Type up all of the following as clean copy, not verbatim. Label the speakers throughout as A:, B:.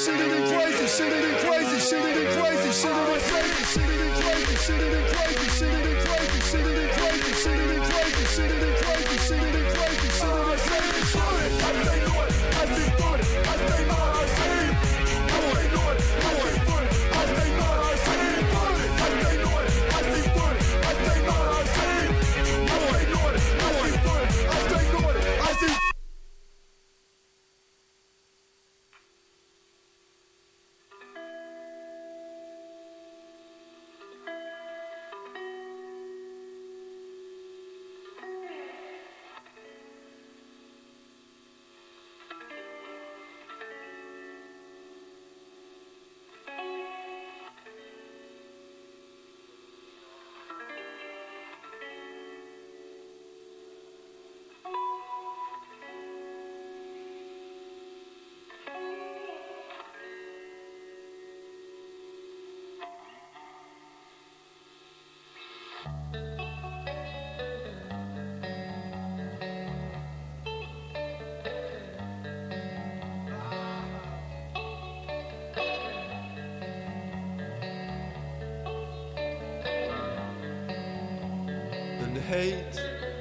A: Hate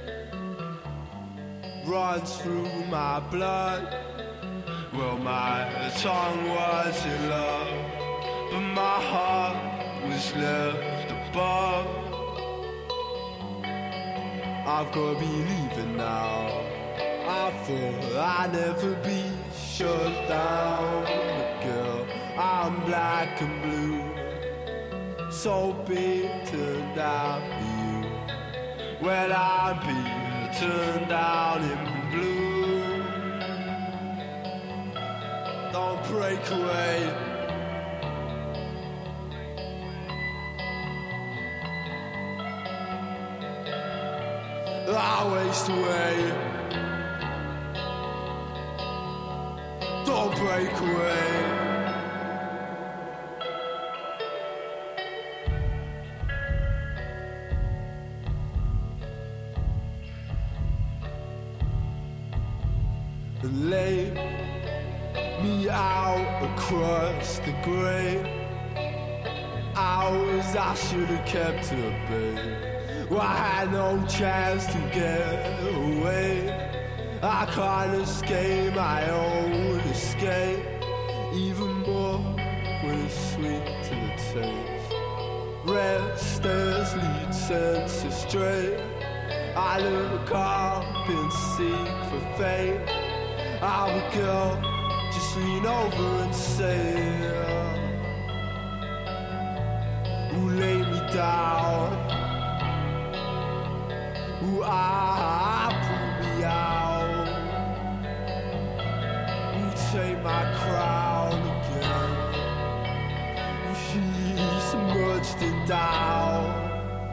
A: runs through my blood. Well, my tongue was in love, but my heart was left above. I've got to be leaving now. I thought I'd never be shut down, but girl, I'm black and blue, so beaten down. Well, I'm being turned down in blue. Don't break away. I waste away. Don't break away. Lay me out across the grave. Hours I should have kept at bay. Well, I had no chance to get away. I can't escape my own escape. Even more when it's sweet to the taste. Restless lead senses stray. I look up and seek for fate. I would go, just lean over and say, ooh, lay me down. Ooh, pull me out. Ooh, take my crown again. Ooh, she's submerged in doubt.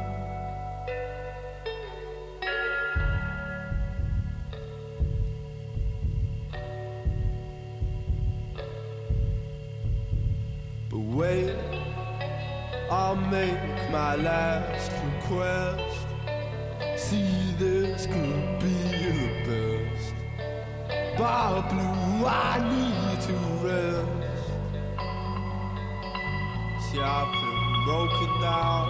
A: Wait, I'll make my last request. See, this could be the best. Bar blue, I need to rest. See, I've been broken down.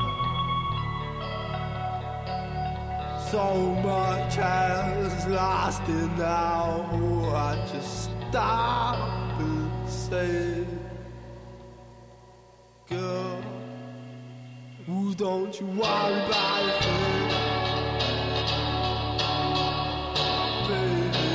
A: So much has lasted now. I just stop and say, girl, ooh, don't you worry about a thing, baby.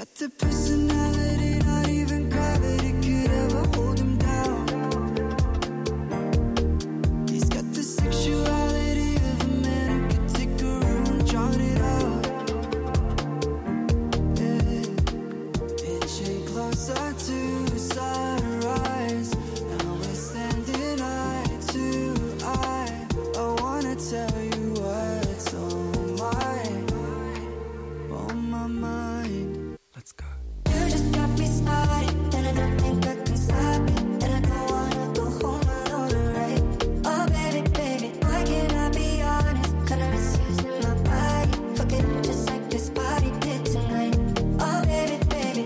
B: got the personality, not even gravity could ever hold him down. He's got the sexuality of a man who could take a room and drown it out. Yeah. Inching closer to sunrise. Now we're standing eye to eye. I wanna tell you what's on my mind.
A: Let's go.
B: You just got me started, and I don't think I can stop it. And I don't wanna go home alone, right? Oh baby, baby, why can't I be honest? Kinda misusing my body, fucking just like this body did tonight. Oh baby, baby.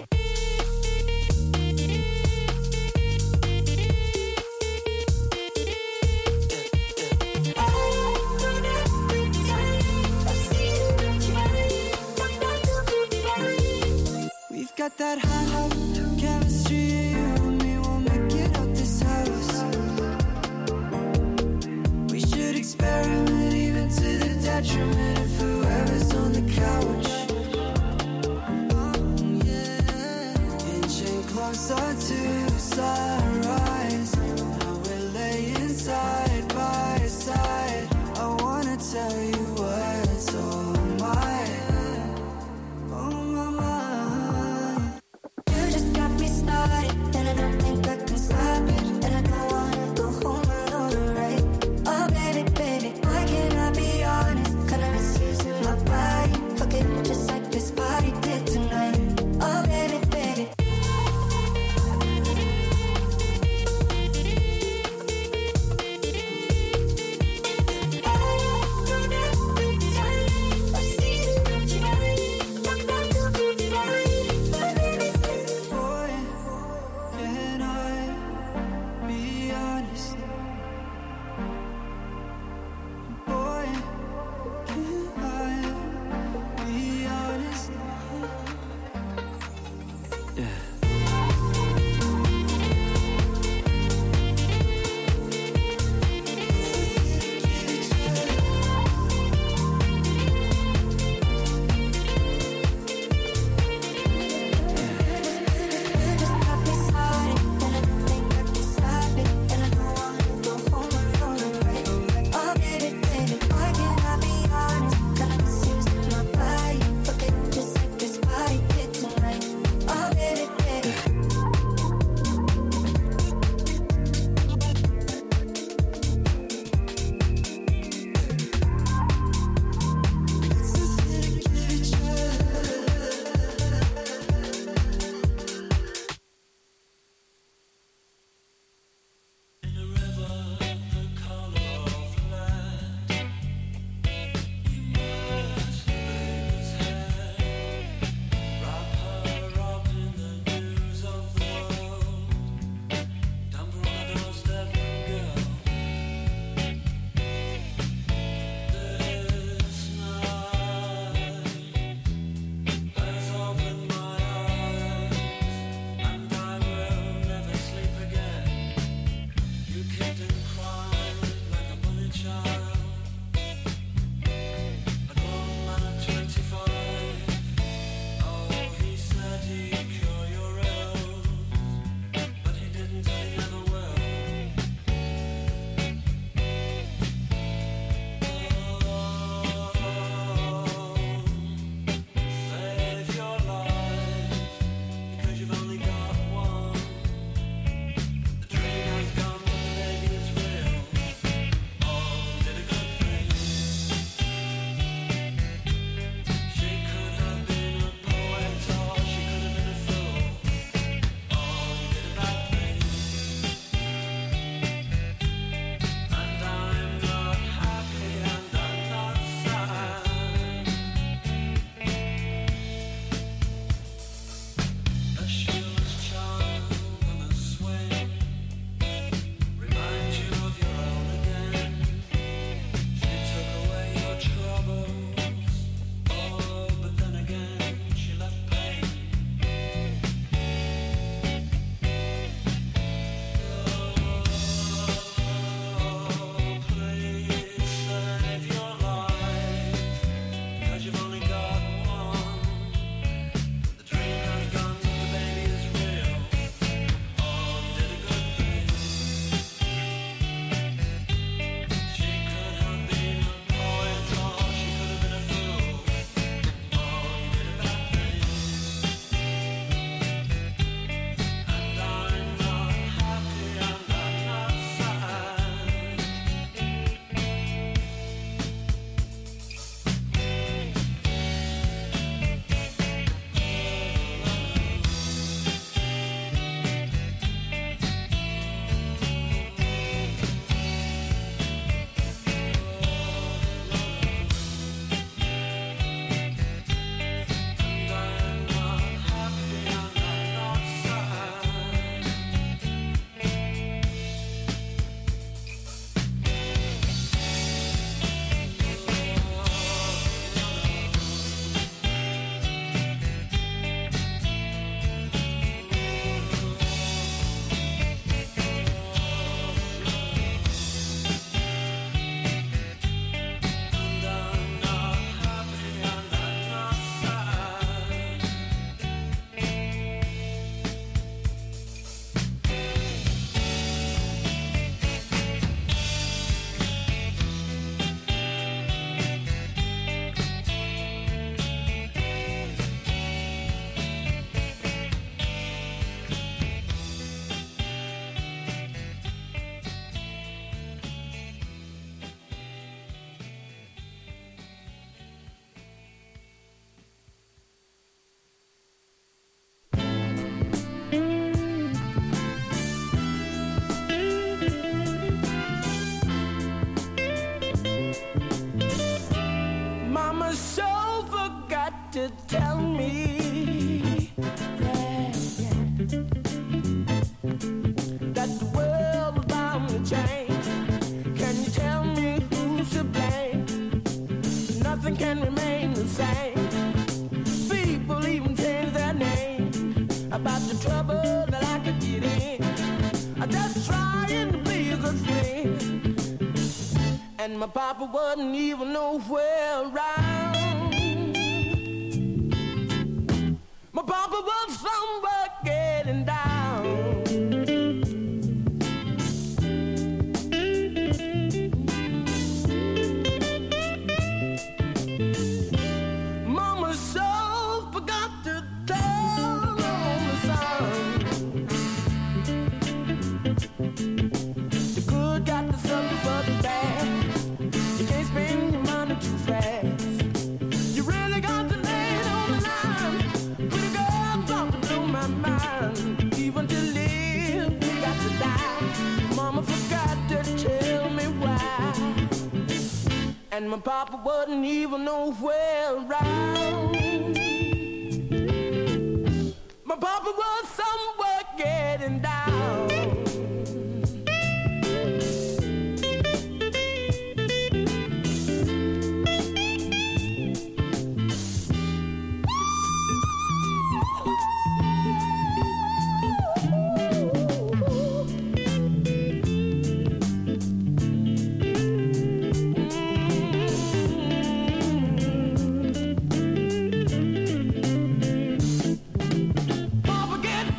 B: We've got that hot chemistry, you and me, we'll make it out this house. We should experiment even to the detriment of whoever's on the couch. Oh yeah, inching closer to sunrise. Now we're laying side by side. I wanna tell you what's on my mind. You just got me started, and I don't think I can stop it. And I don't wanna go home alone, right? Oh baby, baby, why can't I be honest? Kinda misusing my body, fucking just like this body did tonight. Oh baby, baby. Boy, can I be honest? Boy, can I be honest? Yeah.
A: change. Can you tell me who's to blame? Nothing can remain the same. People even change their name about the trouble that I could get in. I just trying to be a good friend, and my papa wasn't even nowhere around. My papa was somewhere getting down. Mama so forgot to turn on the sun. The good got the something for the bad. You can't spend your money too fast. You really got to lay it on the line. Pretty girls off to blow my mind. Even to live, we got to die. Mama forgot to tell me why, and my papa wasn't even nowhere around. My papa was somewhere getting down. Papa get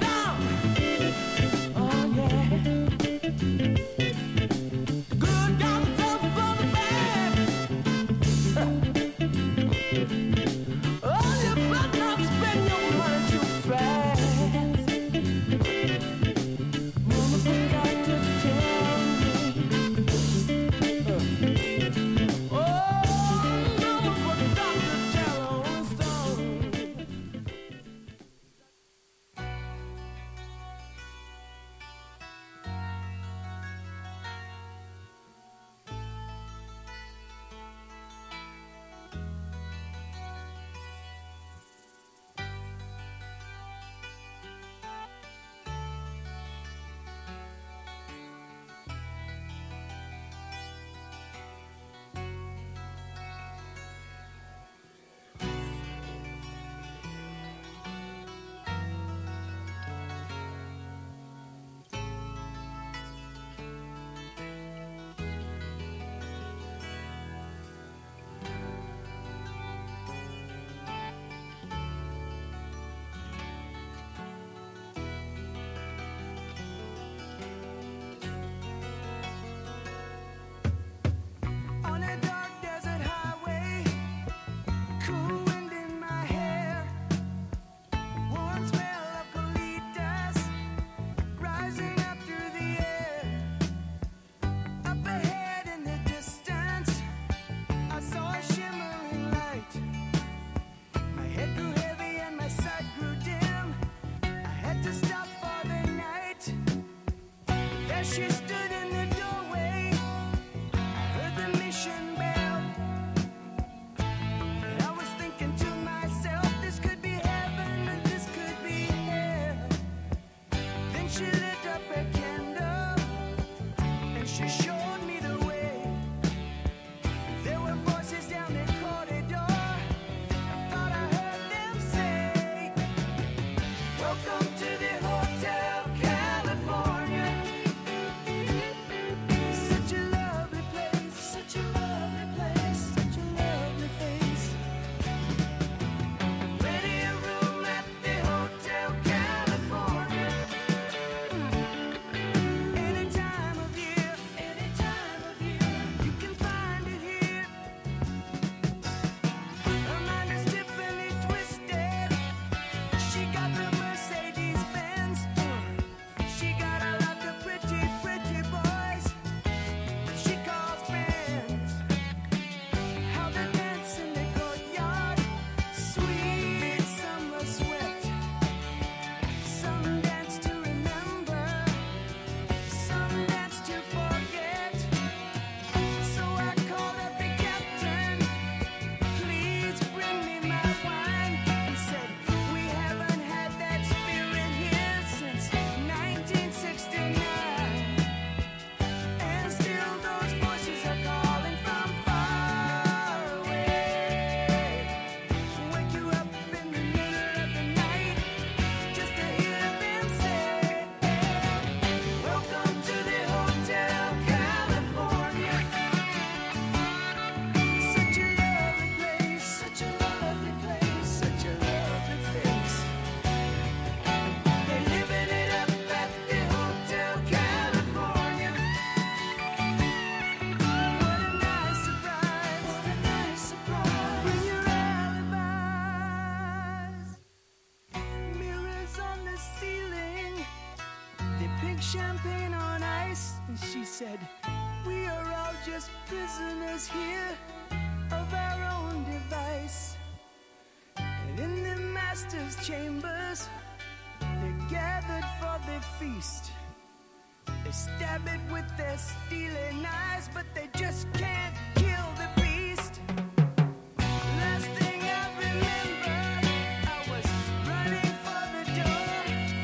B: said, we are all just prisoners here of our own device. And in the master's chambers, they're gathered for their feast. They stab it with their steely knives, but they just can't kill the beast. Last thing I remember, I was running for the door.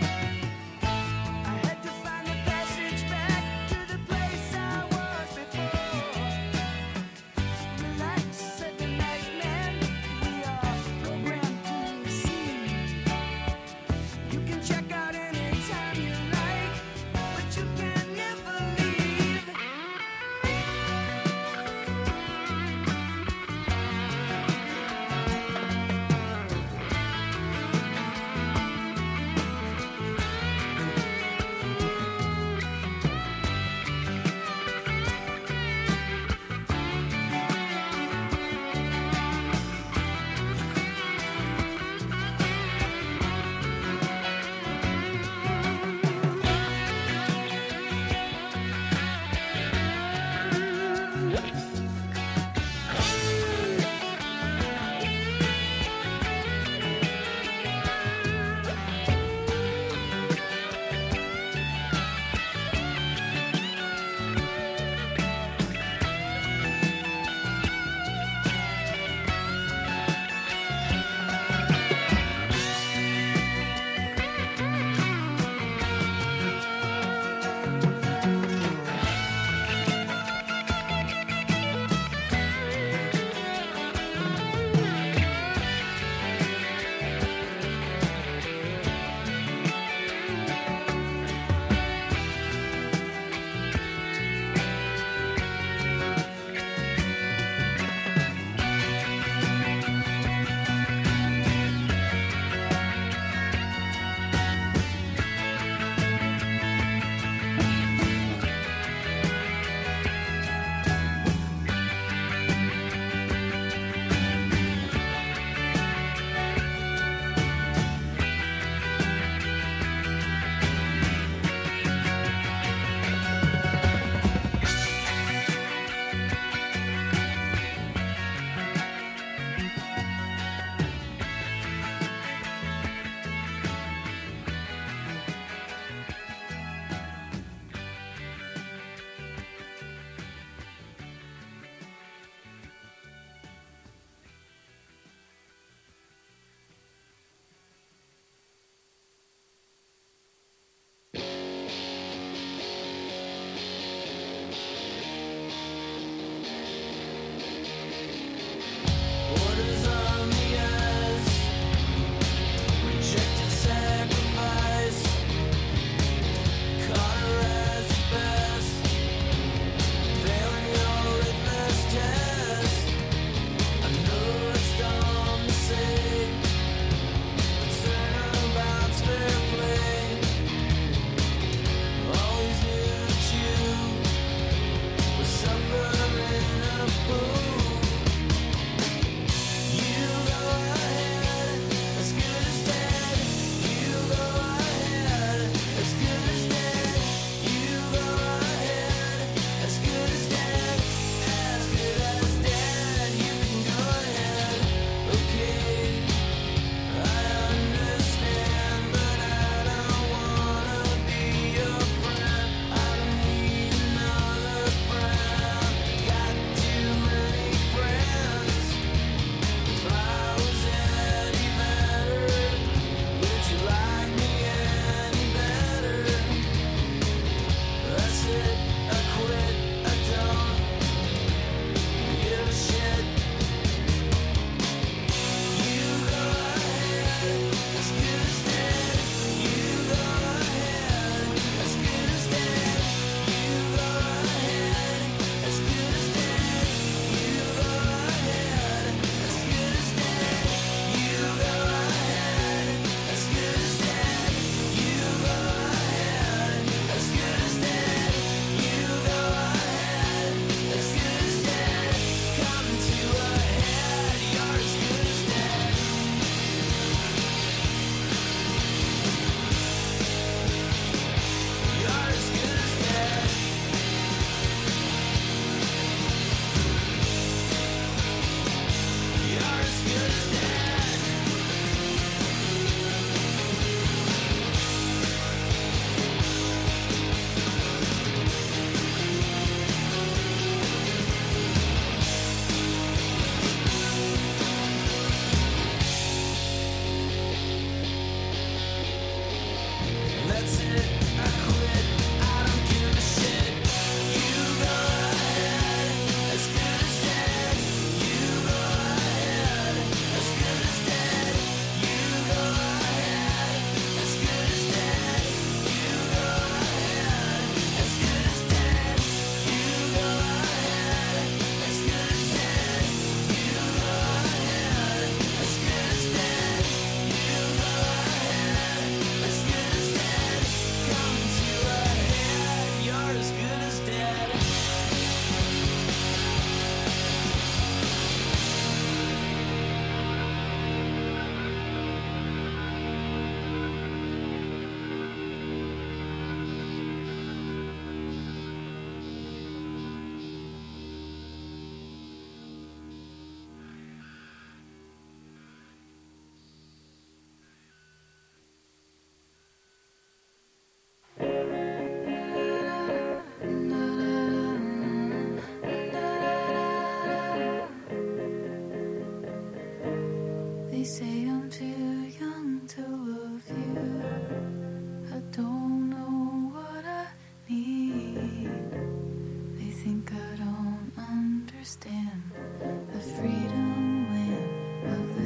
B: I had to find a passage back to the place I was before. Relax, said the night man, we are programmed to see. You can check out anytime you like, but you can never leave.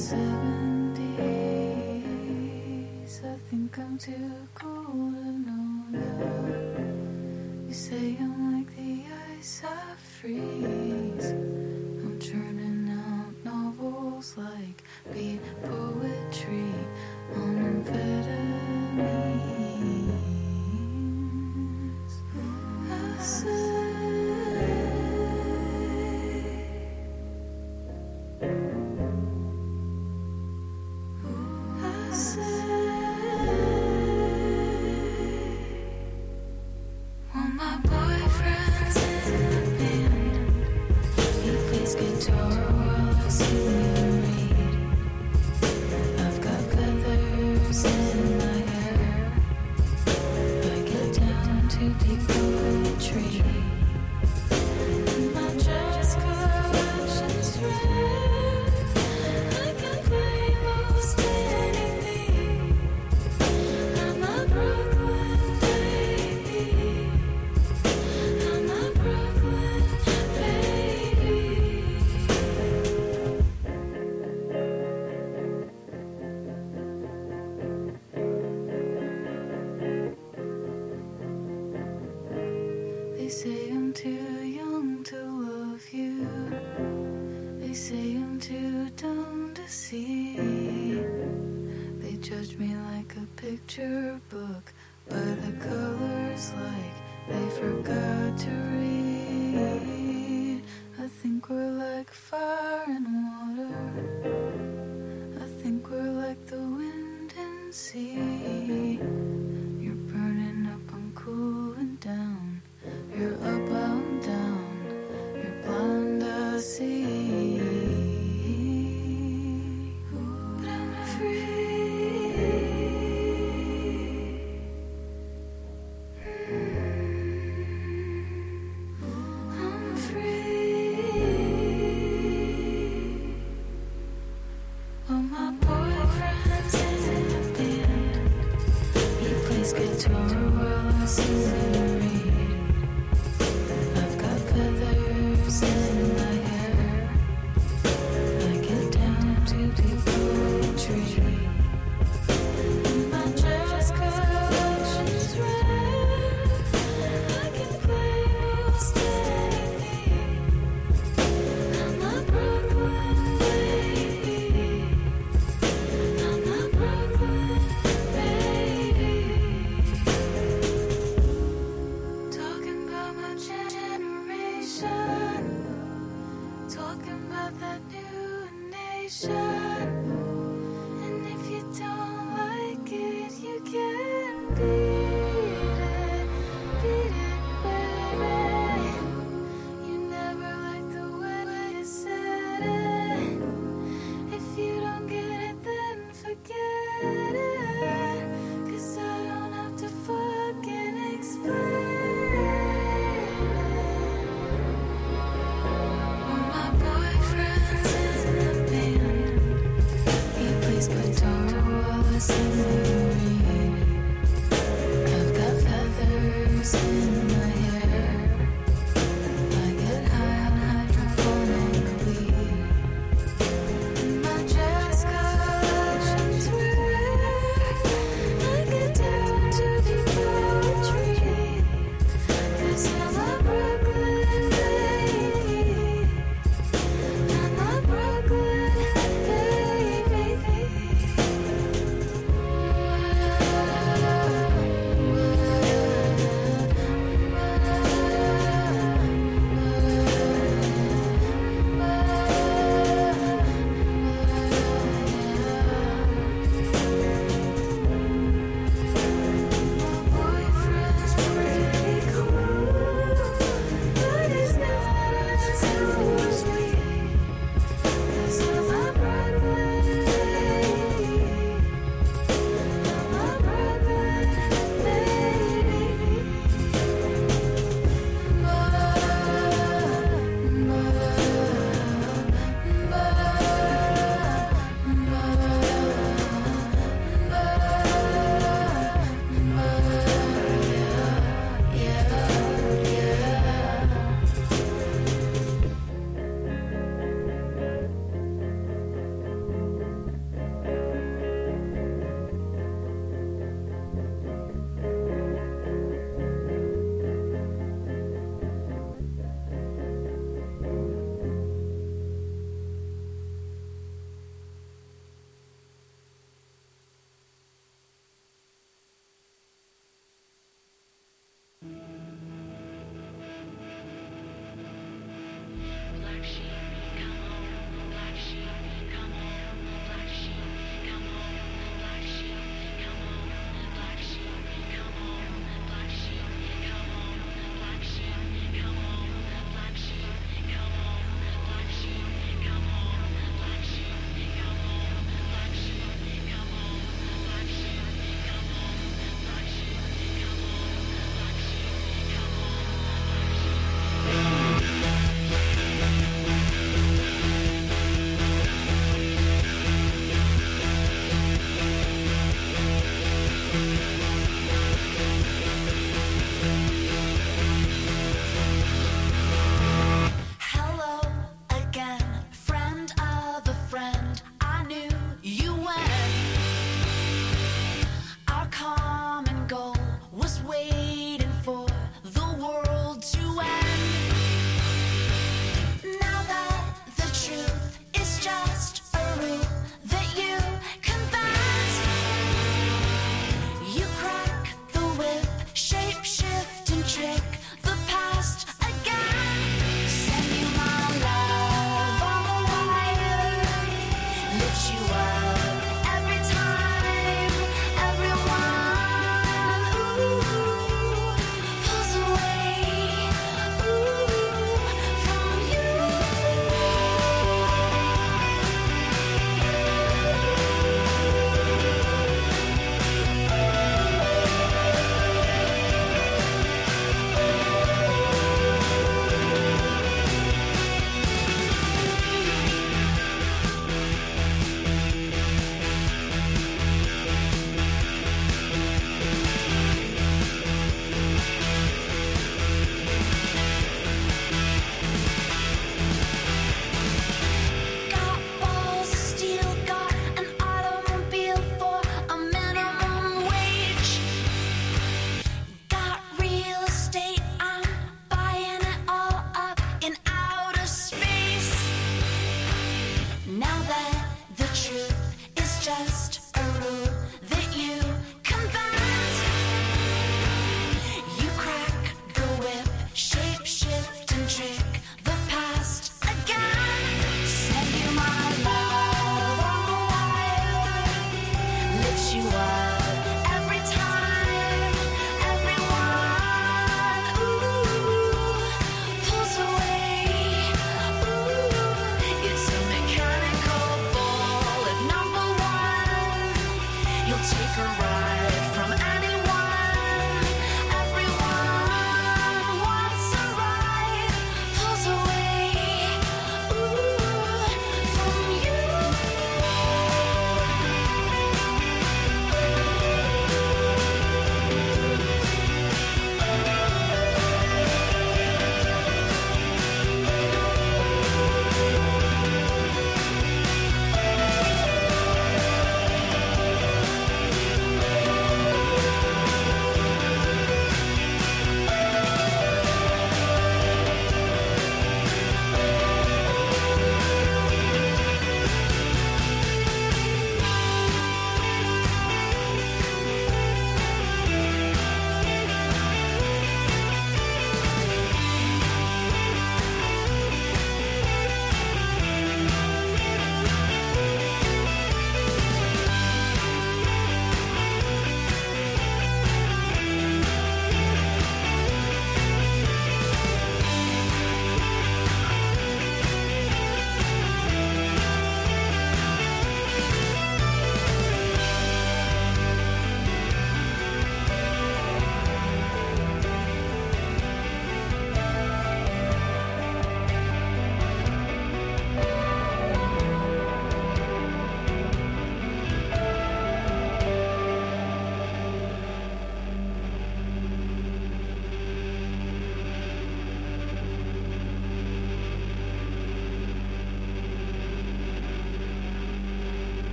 C: 70s. I think I'm too cool to know you. You say I'm like the ice I freeze. I'm churning out novels like beat poetry on amphetamines. I say well, my boyfriend's in the band. He plays guitar while I sing and read. I've got feathers in my hair. I get down to deep poetry. And my dress collection's rare. I can play most anything. I'm a Brooklyn baby. I'm a Brooklyn baby. They say I'm too young to love you. They say I'm too dumb to see. They judge me like a picture book by the colors, like they forgot to read. I think we're like fire and water. I think we're like the wind and sea. You're burning up, I'm cooling down. You're up, I'm down. You're blind, I see. But I'm free. I'm free. Well, my boyfriend's in the band. He plays guitar while I sing and read. I've got feathers in my hair. I get down to deep poetry. And my jazz collection's rare. I can play most anything. I'm a Brooklyn baby. I'm a Brooklyn baby. Talking about my generation. Talking about that new nation. And if you don't like it, you can beat it, baby. You never liked the way you said it. If you don't get it, then forget it. 'Cause I don't have to fucking explain it.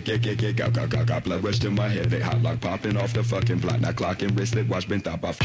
D: Got blood rush to my head. They hot like popping off the fucking block. Now clock and wristlet watch been top off.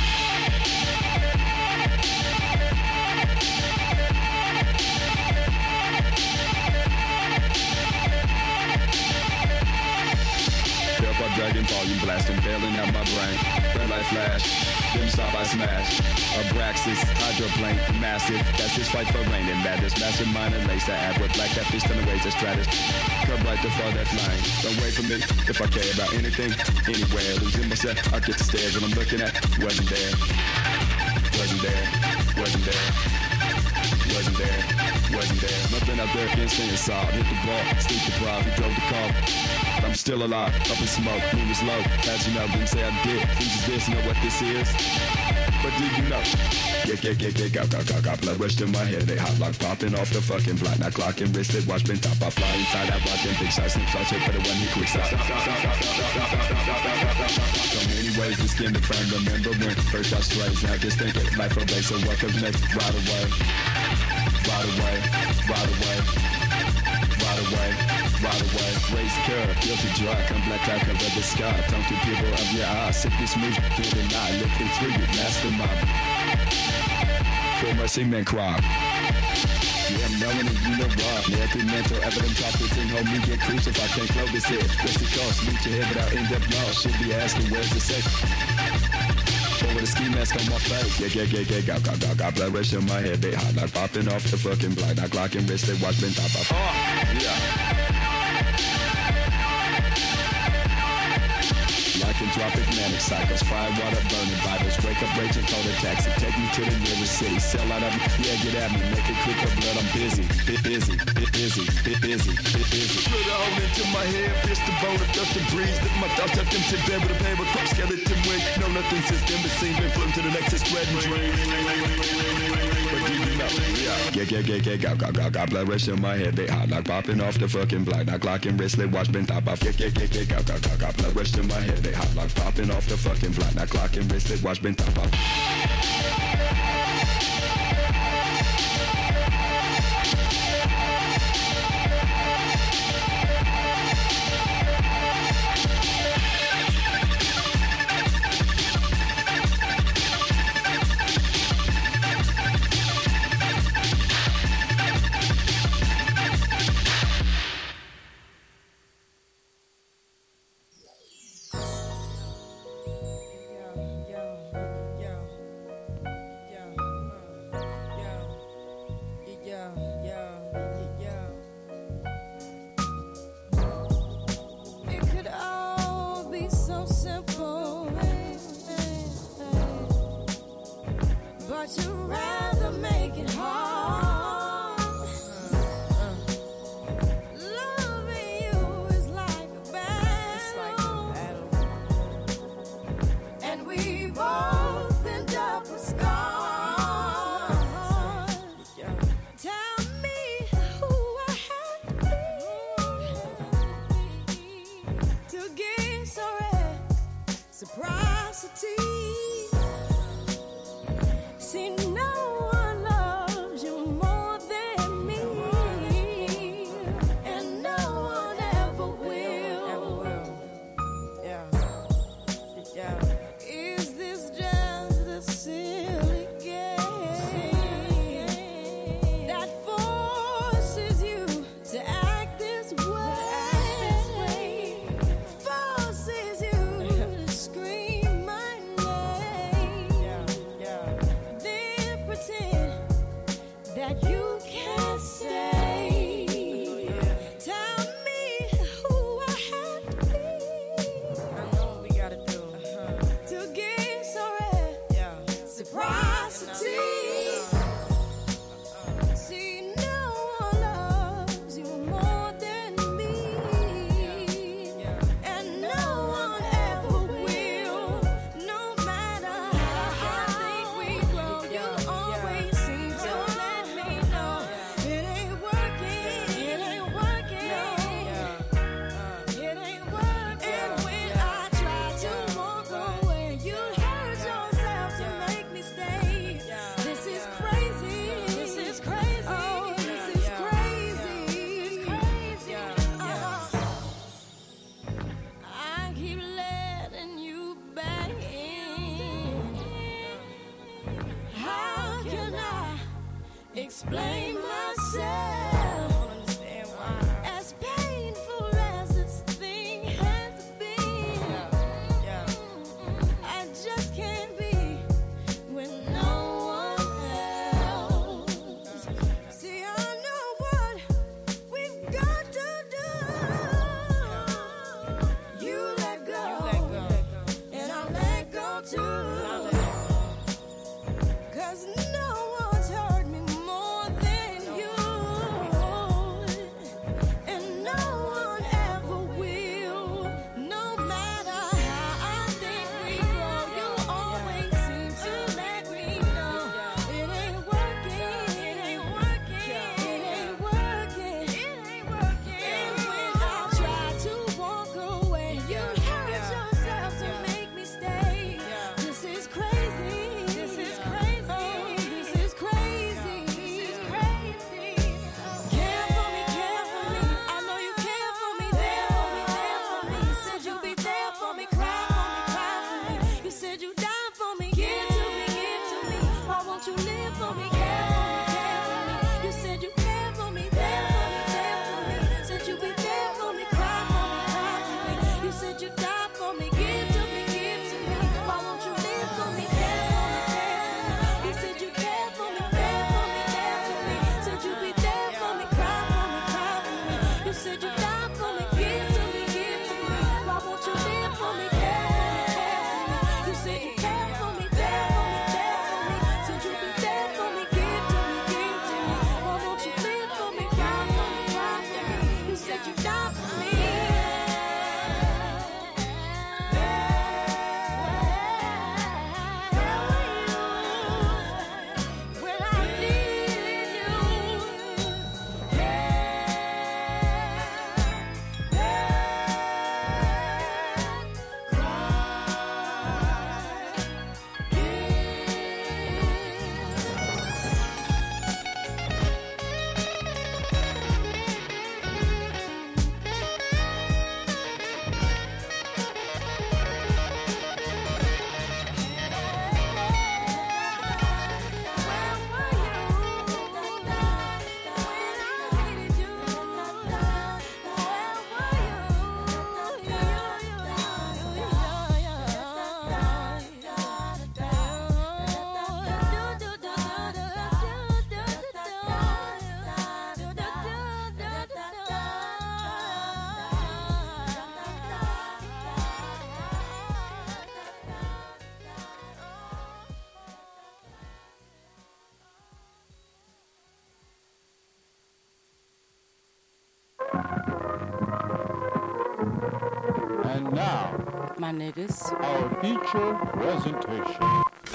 D: Dragon volume blasting, bailing out my brain. Red light flash, dim stop I smash. Abraxas, hydroplane, massive. That's his fight for rain and madness. Mastermind and lace the ab with black catfish on the ways of stratus. Come right to far that flying. Don't wait for me if I care about anything, anywhere. Losing myself, I get the stares when I'm looking at. Wasn't there, wasn't there, wasn't there. Wasn't there, wasn't there. Nothing out there, instant assault. Hit the ball, sleep deprived, he drove the car. I'm still alive, up in smoke, moon was low. As you know, didn't say I did. Who's this, know what this is? But do you know? Got blood rush to my head. They hot like popping off the fucking block. Now clock and wristlet, watch been top. I fly inside, I rock them big shots. Snip shots, hit for the one he quick shot. So many ways to skin the frame. Remember when first I strays. Now just think it, life away. So what comes next? Right away. Right away, right away, right away, right away. Raise the curve, guilty drug, come black cloud cover the sky. Talk to people of your eyes, sickness moves, can't deny. Looking through you, mastermind. For mercy, men cry. Yeah, I'm knowing and you know why. Nail through mental evidence, talk to thing, hold me, get crucified. Can't close this head. What's the cost? Meet your head without in-depth loss. Should be asking, where's the safe? With a ski mask on my face. Got blood rush in my head. They hot like popping off the fucking block. Now clock and wrist, they watch been top off. Yeah. Lycanthropic manic cycles, fire water burning Bibles, wake up raging, call a taxi, take me to the nearest city, sell out of me, yeah, get at me, make it quick up blood, I'm busy, busy. Put a hole into my head, pierce the bone, of dust and breeze, lift my thoughts, tucked into bed with a paper crop, skeleton wig, no nothing since then, but seen, been floating to the next, spreading dreams. But do you know? Yeah. Got blood rush in my head, they hot like popping off the fucking block, now clock and wristlet, watch been top off. Got blood rush in my head, they hot like popping off the fucking block, now clock and wristlet, watch been top off.
E: Forces you to scream my name. keep letting you back in. How can I explain myself? As painful as this thing has been, I just can't be with no one else. See, I know what we've got to do. You let go, and I'll let go too. 'Cause no one's hurt me more than you, and no one ever will. No matter how I think we grow, you always seem to let me know it ain't working, it ain't working, it ain't working, it ain't working. And when I try to walk away, you hurt yourself to make me stay. This is crazy, this is crazy, oh, this is crazy, this is crazy. Care for me, I know you care for me, there for me, there for me. You said you'd be there for me, cry for me. You said you'd die for me, give to me, give to me. Why won't you live for me, care for me, care for me. You said you care for me, there for me, there for me. Said you'd be there for me, cry for me. You said you'd die for me, give to me, give to me. Why won't you live for me, care for me, care for me. You said you care for me, there for me, there for me. Said you'd be there for me, cry for me, cry for me. You said you'd die for me, give to me, give to me. Why won't you live for me, care for me, care for me. You said you care for me, there for me, there for me. Said you'd be there for me, give to me, give to me. Why won't you live for me, cry for me, cry for me. You said you'd die for me. When I needed you,
F: And now,
G: My niggas.
F: our feature presentation.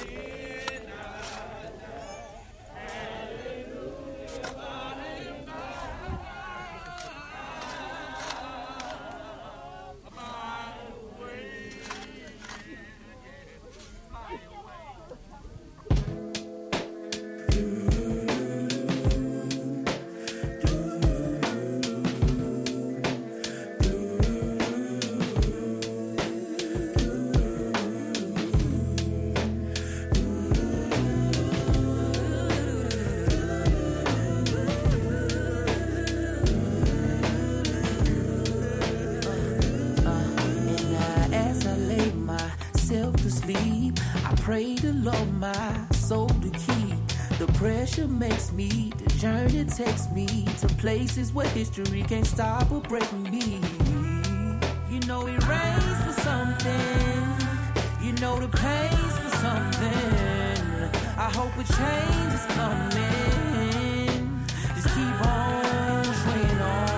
H: Pray to Lord my soul to keep. The pressure makes me, the journey takes me to places where history can't stop or break me. You know it rains for something. You know the pain's for something. I hope a change is coming. Just keep on swinging on.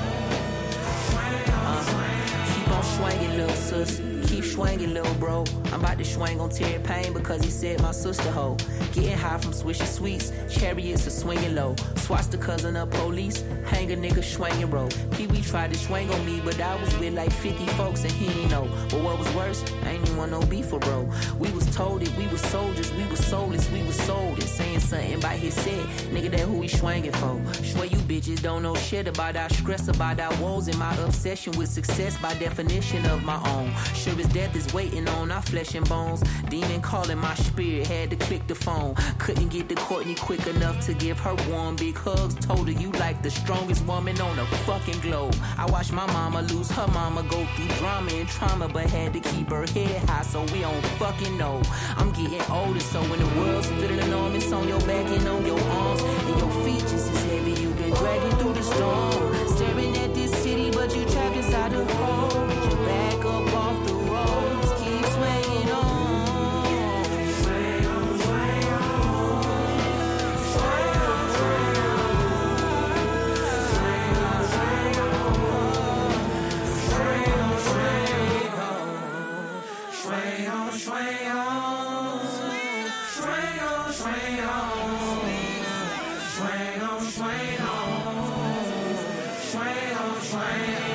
H: Keep swinging, little bro. I'm about to swing on Terry Payne because he said my sister hoe. Getting high from swishy sweets, chariots are swinging low. Swatch the cousin of police, hang a nigga swinging roll. Pee-wee tried to swing on me, but I was with like 50 folks and he ain't know. But what was worse, I ain't even want no beef for bro. We was told it, we was soldiers, we was soulless, we was sold it. Saying something about his set, nigga that who he swinging for. Swear you bitches don't know shit about our stress, about our woes, and my obsession with success by definition of my own. Sure as death is waiting on our flesh and bones. Demon calling my spirit, had to click the phone. Couldn't get to Courtney quick enough to give her warm big hugs. Told her you like the strongest woman on the fucking globe. I watched my mama lose her mama, go through drama and trauma, but had to keep her head high so we don't fucking know. I'm getting older, so when the world's feeling enormous on your back and on your arms, and your feet just as heavy, you've been dragging through the storm. Staring at this city, but you trapped inside the hole. Get your back up off the roads, keep swaying on. Sway on, sway on. Sway on, sway on. Sway on, sway on. Sway on, sway on. Sway on, sway on. Sway on, sway on. Sway on, sway on. Sway on, sway on.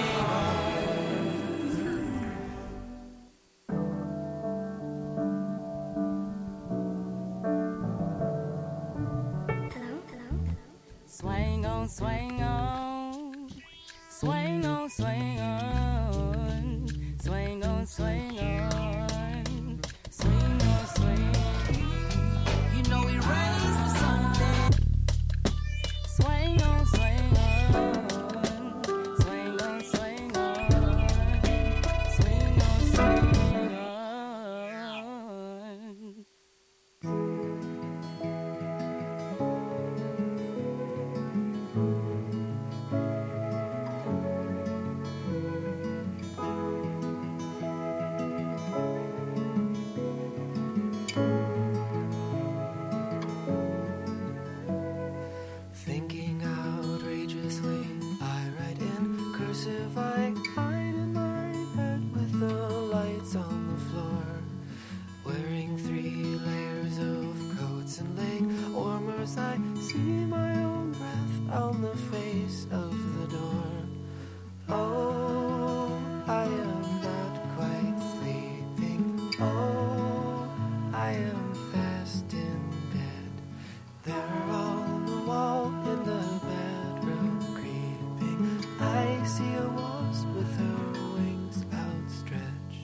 E: Swing on, swing on, swing on, swing on, swing on, swing on, swing on, swing. You know we raised for something. Swing on, swing on, swing on, swing on, swing on, swing on.
B: Thinking outrageously, I write in cursive. I hide in my bed with the lights on the floor, wearing 3 layers of coats and leg warmers. I see my own breath on the face of the door. Oh, I am not quite sleeping. Oh, I am fast in bed. They're on the wall in the bedroom creeping. I see a wasp with her wings outstretched.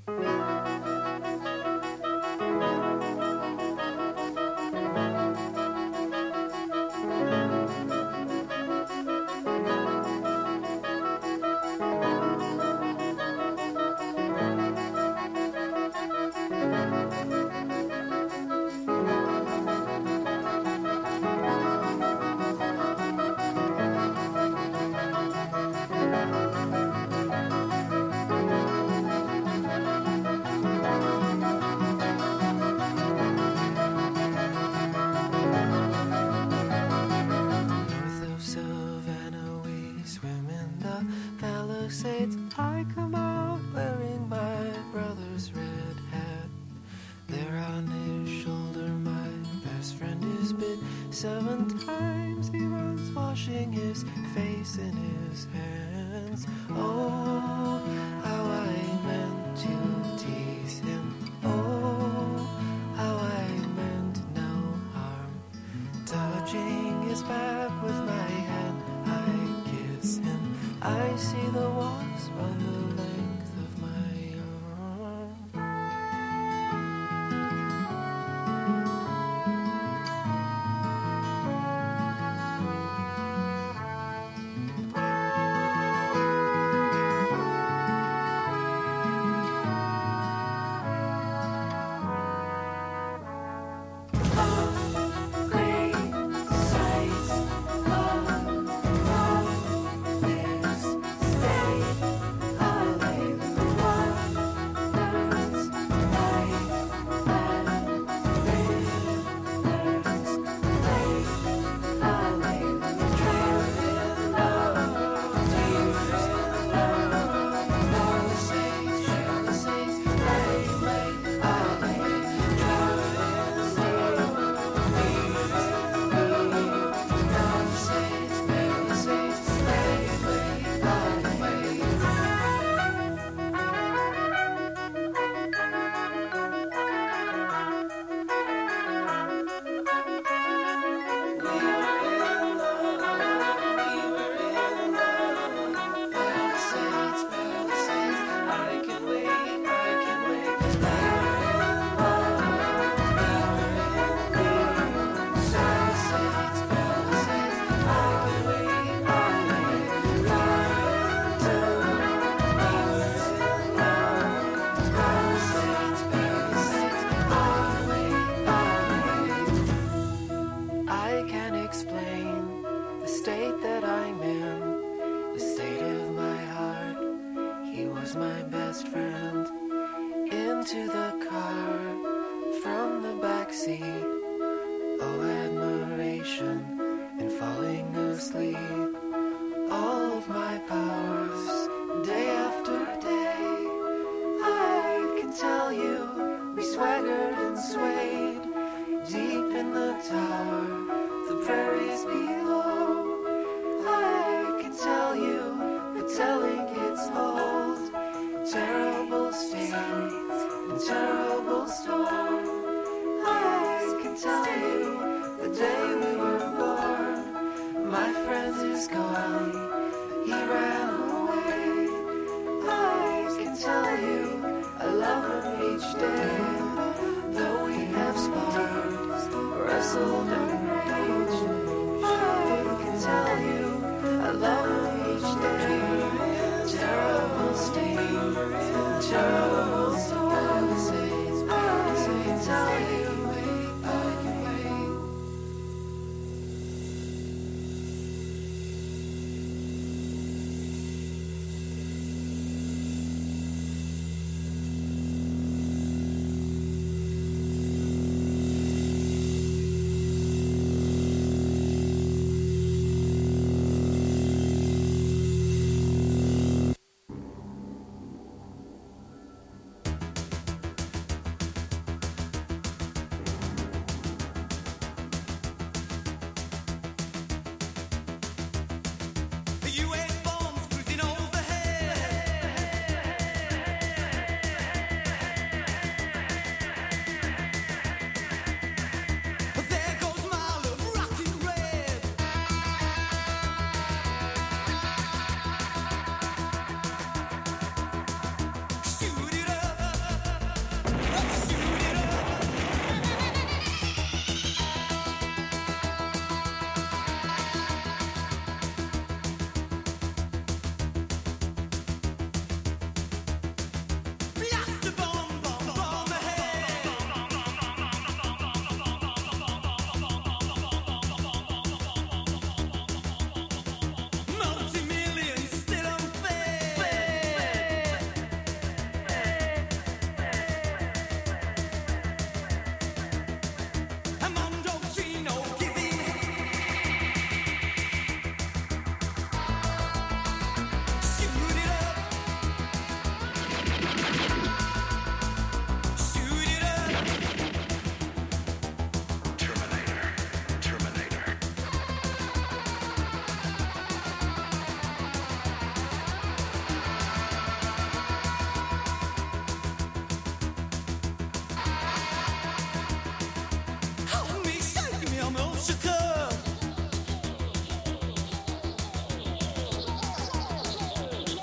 B: North of Savannah, we swim in the Palisades. I come out wearing my brother's red hat. There on his shoulder, my best friend is bit 7 times. He runs washing his face in his hands. Oh, how I meant to tease him. Oh, how I meant no harm. Touching his back with my hand, I kiss him. I see the wasp on the length of my arm. Stay endlessly all of my powers, day after day. I can tell you, we swaggered and swayed deep in the tower, the prairies below. I can tell you, but telling it's old, terrible state and terrible storm. I can tell you, the day we were born, my friend is gone, he ran away. I can tell you, I love him each day, though we have sparred, wrestled